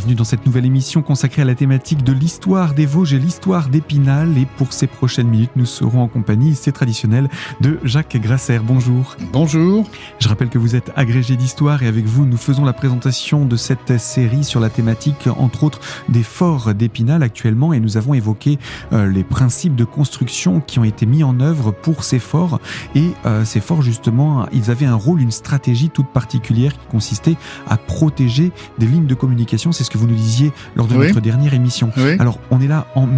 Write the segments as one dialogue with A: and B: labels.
A: bienvenue dans cette nouvelle émission consacrée à la thématique de l'histoire des Vosges et l'histoire d'Épinal. Et pour ces prochaines minutes, nous serons en compagnie, c'est traditionnel, de Jacques Grasser. Bonjour.
B: Bonjour.
A: Je rappelle que vous êtes agrégé d'histoire et avec vous, nous faisons la présentation de cette série sur la thématique, entre autres, des forts d'Épinal actuellement. Et nous avons évoqué les principes de construction qui ont été mis en œuvre pour ces forts. Et ces forts, justement, ils avaient un rôle, une stratégie toute particulière qui consistait à protéger des lignes de communication. C'est ce que vous nous disiez lors de notre dernière émission.
B: Oui.
A: Alors, on est là en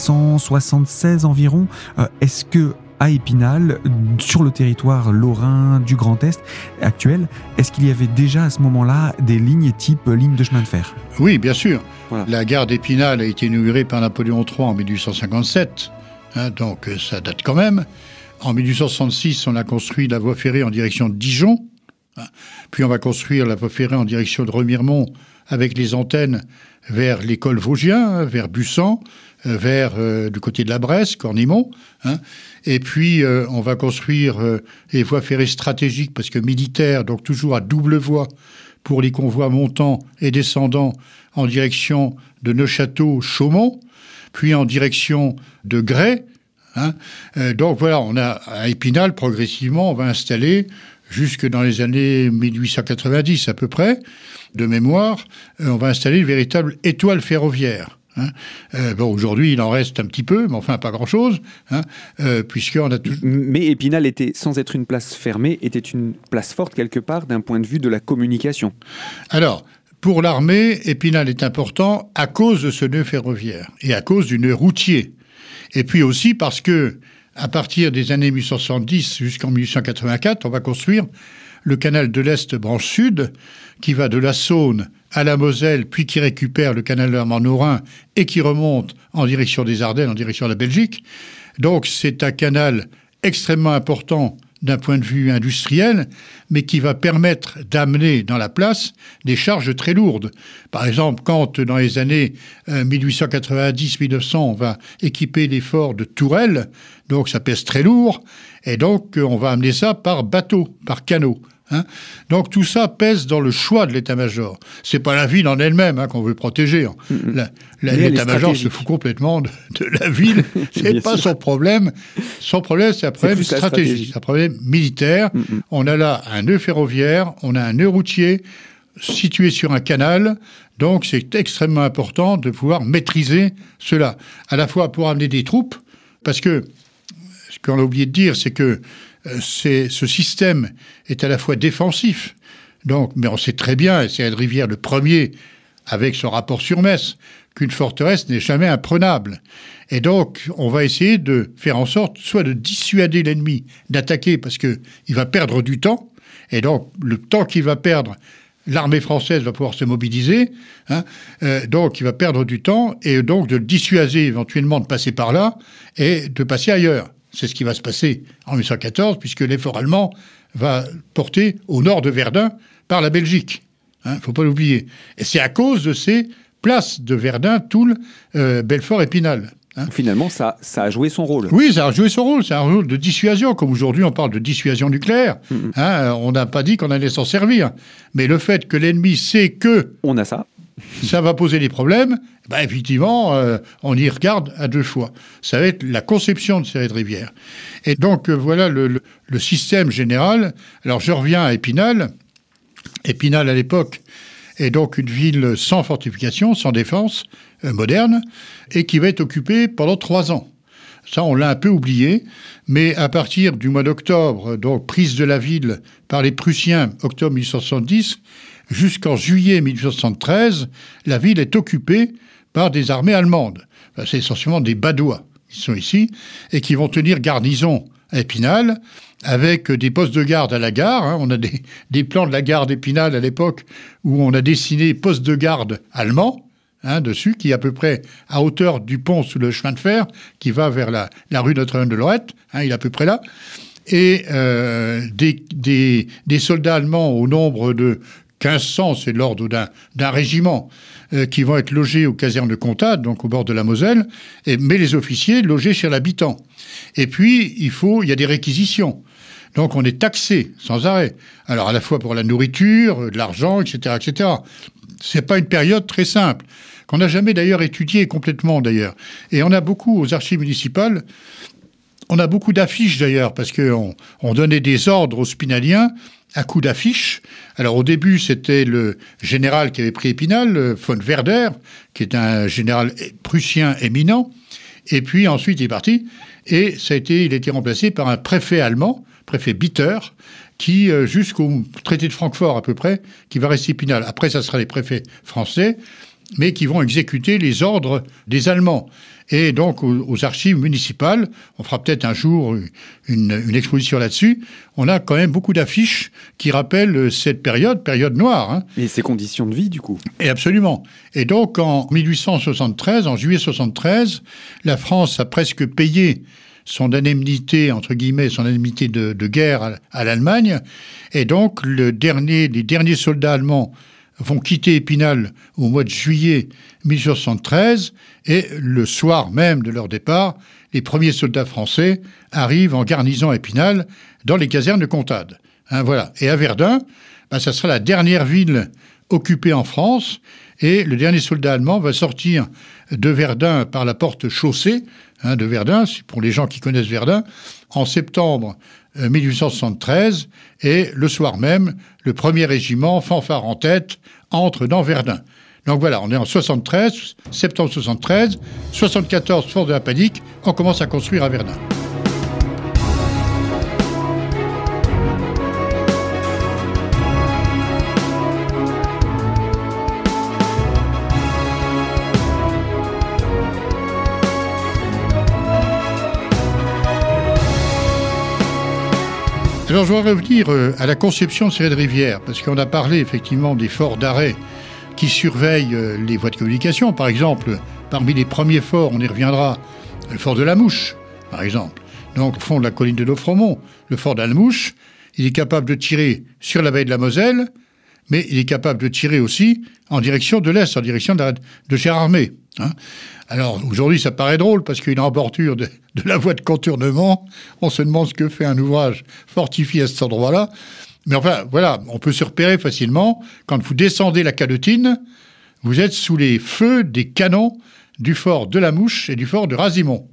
A: 1876 environ. Est-ce que à Épinal, sur le territoire lorrain du Grand Est actuel, est-ce qu'il y avait déjà à ce moment-là des lignes type ligne de chemin de fer ?
B: Oui, bien sûr.
A: Voilà.
B: La gare d'Épinal a été inaugurée par Napoléon III en 1857, donc ça date quand même. En 1866, on a construit la voie ferrée en direction de Dijon. Puis on va construire la voie ferrée en direction de Remiremont avec les antennes vers l'école Vosgien, vers Bussan, vers du côté de la Bresse, Cornimont. Et puis on va construire les voies ferrées stratégiques parce que militaires, donc toujours à double voie pour les convois montants et descendants en direction de Neufchâteau-Chaumont, puis en direction de Gray. Donc voilà, on a à Épinal, progressivement, on va installer jusque dans les années 1890 à peu près, de mémoire, on va installer une véritable étoile ferroviaire. Aujourd'hui, il en reste un petit peu, mais enfin pas grand-chose, puisqu'on a tout...
C: Mais Épinal était, sans être une place fermée, était une place forte quelque part d'un point de vue de la communication.
B: Alors, pour l'armée, Épinal est important à cause de ce nœud ferroviaire et à cause du nœud routier. Et puis aussi parce que, à partir des années 1870 jusqu'en 1884, on va construire le canal de l'Est branche sud, qui va de la Saône à la Moselle, puis qui récupère le canal de la Marne-au-Rhin et qui remonte en direction des Ardennes, en direction de la Belgique. Donc c'est un canal extrêmement important d'un point de vue industriel, mais qui va permettre d'amener dans la place des charges très lourdes. Par exemple, quand dans les années 1890-1900, on va équiper les forts de tourelles, donc ça pèse très lourd, et donc on va amener ça par bateau, par canot. Donc tout ça pèse dans le choix de l'état-major. C'est pas la ville en elle-même qu'on veut protéger. L'état-major se fout complètement de la ville. C'est pas son problème. Son problème, c'est un problème stratégique. C'est un problème militaire. On a là un nœud ferroviaire, on a un nœud routier situé sur un canal. Donc c'est extrêmement important de pouvoir maîtriser cela. À la fois pour amener des troupes, parce que ce qu'on a oublié de dire, c'est que ce système est à la fois défensif, donc, mais on sait très bien, et c'est Ed Rivière le premier, avec son rapport sur Metz, qu'une forteresse n'est jamais imprenable. Et donc, on va essayer de faire en sorte soit de dissuader l'ennemi d'attaquer parce qu'il va perdre du temps, et donc le temps qu'il va perdre, l'armée française va pouvoir se mobiliser, donc il va perdre du temps, et donc de le dissuader éventuellement de passer par là et de passer ailleurs. C'est ce qui va se passer en 1814, puisque l'effort allemand va porter au nord de Verdun par la Belgique. Faut pas l'oublier. Et c'est à cause de ces places de Verdun, Toul, Belfort, Épinal.
C: Finalement, ça a joué son rôle.
B: Oui, ça a joué son rôle. C'est un rôle de dissuasion. Comme aujourd'hui, on parle de dissuasion nucléaire. On n'a pas dit qu'on allait s'en servir. Mais le fait que l'ennemi sait que...
C: On a ça.
B: Ça va poser des problèmes, effectivement, on y regarde à deux fois. Ça va être la conception de ces rivières. Et donc, voilà le système général. Alors, je reviens à Épinal. Épinal, à l'époque, est donc une ville sans fortification, sans défense, moderne, et qui va être occupée pendant 3 ans. Ça, on l'a un peu oublié, mais à partir du mois d'octobre, donc prise de la ville par les Prussiens, octobre 1870, jusqu'en juillet 1873, la ville est occupée par des armées allemandes. C'est essentiellement des Badois qui sont ici et qui vont tenir garnison à Épinal avec des postes de garde à la gare. On a des plans de la gare d'Épinal à l'époque où on a dessiné poste de garde allemand dessus, qui est à peu près à hauteur du pont sous le chemin de fer qui va vers la rue Notre-Dame de Lorette. Il est à peu près là. Et des soldats allemands au nombre de 1500, c'est l'ordre d'un régiment, qui vont être logés aux casernes de Contades, donc au bord de la Moselle, mais les officiers logés chez l'habitant. Et puis, il y a des réquisitions. Donc, on est taxé sans arrêt. Alors, à la fois pour la nourriture, de l'argent, etc., etc. C'est pas une période très simple, qu'on n'a jamais d'ailleurs étudiée complètement, d'ailleurs. Et on a beaucoup, aux archives municipales, on a beaucoup d'affiches, d'ailleurs, parce qu'on donnait des ordres aux Spinaliens à coup d'affiches. Alors, au début, c'était le général qui avait pris Épinal, von Werder, qui est un général prussien éminent. Et puis, ensuite, il est parti. Et il a été remplacé par un préfet allemand, préfet Bitter, qui, jusqu'au traité de Francfort à peu près, qui va rester Épinal. Après, ça sera les préfets français, mais qui vont exécuter les ordres des Allemands. Et donc, aux archives municipales, on fera peut-être un jour une exposition là-dessus, on a quand même beaucoup d'affiches qui rappellent cette période noire. Hein.
C: Et ces conditions de vie, du coup.
B: Et absolument. Et donc, en 1873, en juillet 73, la France a presque payé son indemnité, entre guillemets, son indemnité de guerre à l'Allemagne. Et donc, les derniers soldats allemands vont quitter Épinal au mois de juillet 1873, et le soir même de leur départ, les premiers soldats français arrivent en garnison à Épinal, dans les casernes de Contades. Hein, voilà. Et à Verdun, ça sera la dernière ville occupée en France, et le dernier soldat allemand va sortir de Verdun par la porte chaussée de Verdun, pour les gens qui connaissent Verdun, en septembre 1873, et le soir même, le 1er régiment, fanfare en tête, entre dans Verdun. Donc voilà, on est en 73, septembre 73, 74, force de la panique, on commence à construire à Verdun. Alors, je voudrais revenir à la conception de ces rivières, parce qu'on a parlé effectivement des forts d'arrêt qui surveillent les voies de communication. Par exemple, parmi les premiers forts, on y reviendra, le fort de la Mouche, par exemple. Donc, au fond de la colline de Lofremont, le fort de la Mouche, il est capable de tirer sur la baie de la Moselle, mais il est capable de tirer aussi en direction de l'Est, en direction de Gérardmer. Hein. Alors, aujourd'hui, ça paraît drôle, parce qu'il est en bordure de la voie de contournement. On se demande ce que fait un ouvrage fortifié à cet endroit-là. Mais enfin, voilà, on peut se repérer facilement. Quand vous descendez la Calotine, vous êtes sous les feux des canons du fort de la Mouche et du fort de Razimont.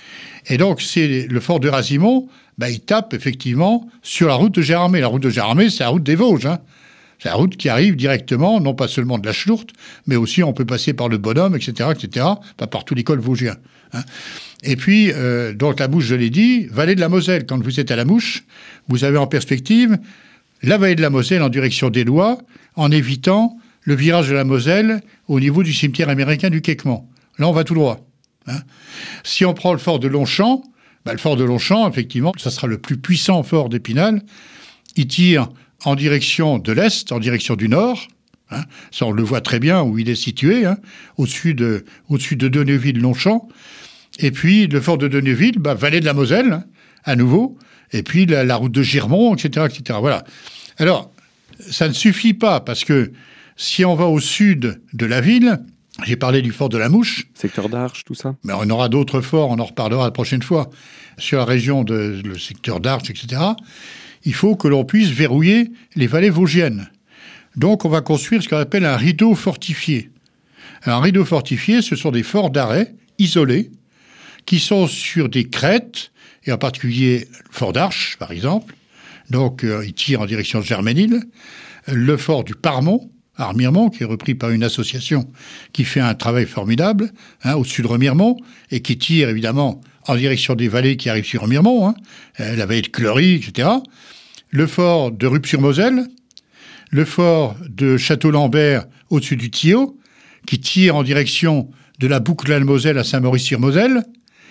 B: Et donc, c'est le fort de Razimont, il tape effectivement sur la route de Gérardmer. La route de Gérardmer, c'est la route des Vosges, hein. C'est la route qui arrive directement, non pas seulement de la Schlourte, mais aussi on peut passer par le Bonhomme, etc., par tous les cols vosgiens. Hein. Et puis, donc la Mouche, je l'ai dit, vallée de la Moselle. Quand vous êtes à la Mouche, vous avez en perspective la vallée de la Moselle en direction des Lois, en évitant le virage de la Moselle au niveau du cimetière américain du Quéquement. Là, on va tout droit. Hein. Si on prend le fort de Longchamp, le fort de Longchamp, effectivement, ça sera le plus puissant fort d'Épinal. Il tire en direction de l'Est, en direction du Nord. Hein. Ça, on le voit très bien où il est situé, hein, au-dessus de Donneville-Longchamp. Et puis, le fort de Donneville, vallée de la Moselle, hein, à nouveau. Et puis, la route de Girmont, etc., etc. Voilà. Alors, ça ne suffit pas, parce que si on va au sud de la ville, j'ai parlé du fort de la Mouche.
C: Secteur d'Arche, tout ça.
B: Mais on aura d'autres forts, on en reparlera la prochaine fois, sur la région le secteur d'Arche, etc. Il faut que l'on puisse verrouiller les vallées vosgiennes. Donc, on va construire ce qu'on appelle un rideau fortifié. Alors, un rideau fortifié, ce sont des forts d'arrêt isolés qui sont sur des crêtes, et en particulier le fort d'Arche, par exemple. Donc, il tire en direction de Germénil. Le fort du Parmont, à Remiremont, qui est repris par une association qui fait un travail formidable, hein, au-dessus de Remiremont, et qui tire, évidemment, en direction des vallées qui arrivent sur Remiremont, hein, la vallée de Clory, etc. Le fort de Rupt-sur-Moselle, le fort de Château-Lambert au-dessus du Thillot, qui tire en direction de la boucle de la Moselle à Saint-Maurice-sur-Moselle,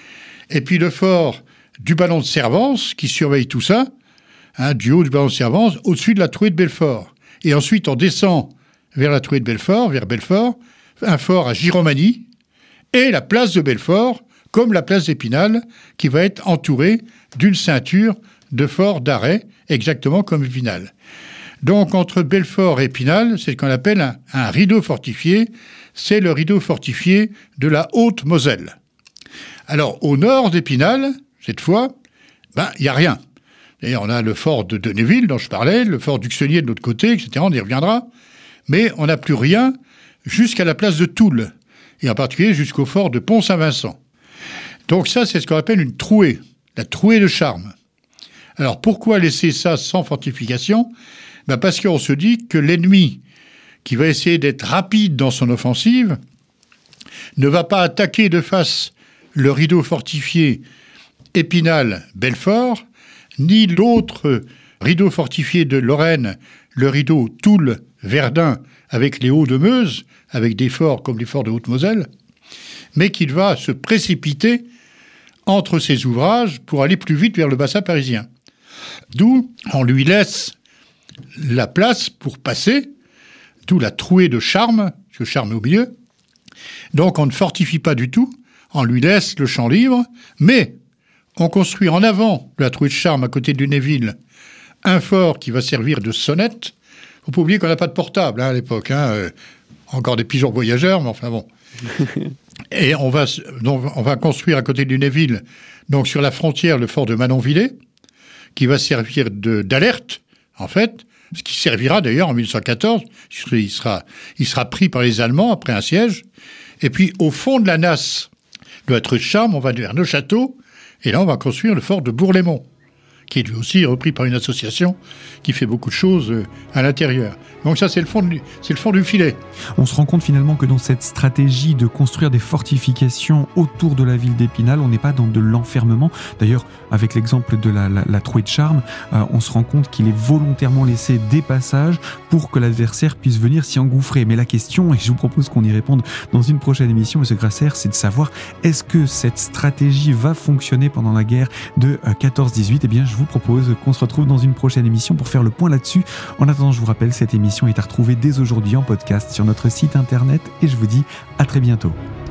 B: et puis le fort du Ballon de Servance, qui surveille tout ça, hein, du haut du Ballon de Servance, au-dessus de la Trouée de Belfort. Et ensuite, on descend vers la Trouée de Belfort, vers Belfort, un fort à Giromagny, et la place de Belfort, comme la place d'Épinal, qui va être entourée d'une ceinture de forts d'arrêt, exactement comme Épinal. Donc, entre Belfort et Épinal, c'est ce qu'on appelle un rideau fortifié. C'est le rideau fortifié de la Haute-Moselle. Alors, au nord d'Épinal, cette fois, il n'y a rien. D'ailleurs, on a le fort de Deneville, dont je parlais, le fort d'Uxenier de l'autre côté, etc., on y reviendra. Mais on n'a plus rien jusqu'à la place de Toul, et en particulier jusqu'au fort de Pont-Saint-Vincent. Donc ça, c'est ce qu'on appelle une trouée, la trouée de Charmes. Alors, pourquoi laisser ça sans fortification ? Parce qu'on se dit que l'ennemi, qui va essayer d'être rapide dans son offensive, ne va pas attaquer de face le rideau fortifié Épinal-Belfort, ni l'autre rideau fortifié de Lorraine, le rideau Toul-Verdun, avec les Hauts-de-Meuse, avec des forts comme les forts de Haute-Moselle, mais qu'il va se précipiter entre ces ouvrages pour aller plus vite vers le bassin parisien. D'où on lui laisse la place pour passer, d'où la trouée de Charmes, parce que Charmes est au milieu. Donc on ne fortifie pas du tout, on lui laisse le champ libre, mais on construit en avant de la trouée de Charmes, à côté de Lunéville, un fort qui va servir de sonnette. Il ne faut pas oublier qu'on n'a pas de portable à l'époque. Encore des pigeons voyageurs, mais enfin bon. Et on va construire à côté de Lunéville, donc sur la frontière, le fort de Manonvillers, qui va servir d'alerte, en fait, ce qui servira d'ailleurs en 1814. Il sera pris par les Allemands après un siège. Et puis, au fond de la nasse de la trouée de Charmes, on va vers Neufchâteau, et là, on va construire le fort de Bourg-les-Monts, qui est lui aussi repris par une association qui fait beaucoup de choses à l'intérieur. Donc ça, c'est le fond du filet.
A: On se rend compte finalement que dans cette stratégie de construire des fortifications autour de la ville d'Épinal, on n'est pas dans de l'enfermement. D'ailleurs, avec l'exemple de la trouée de Charmes, on se rend compte qu'il est volontairement laissé des passages pour que l'adversaire puisse venir s'y engouffrer. Mais la question, et je vous propose qu'on y réponde dans une prochaine émission, M. Grasser, c'est de savoir, est-ce que cette stratégie va fonctionner pendant la guerre de 14-18 ? Eh bien, je vous propose qu'on se retrouve dans une prochaine émission pour faire le point là-dessus. En attendant, je vous rappelle, cette émission est à retrouver dès aujourd'hui en podcast sur notre site internet et je vous dis à très bientôt.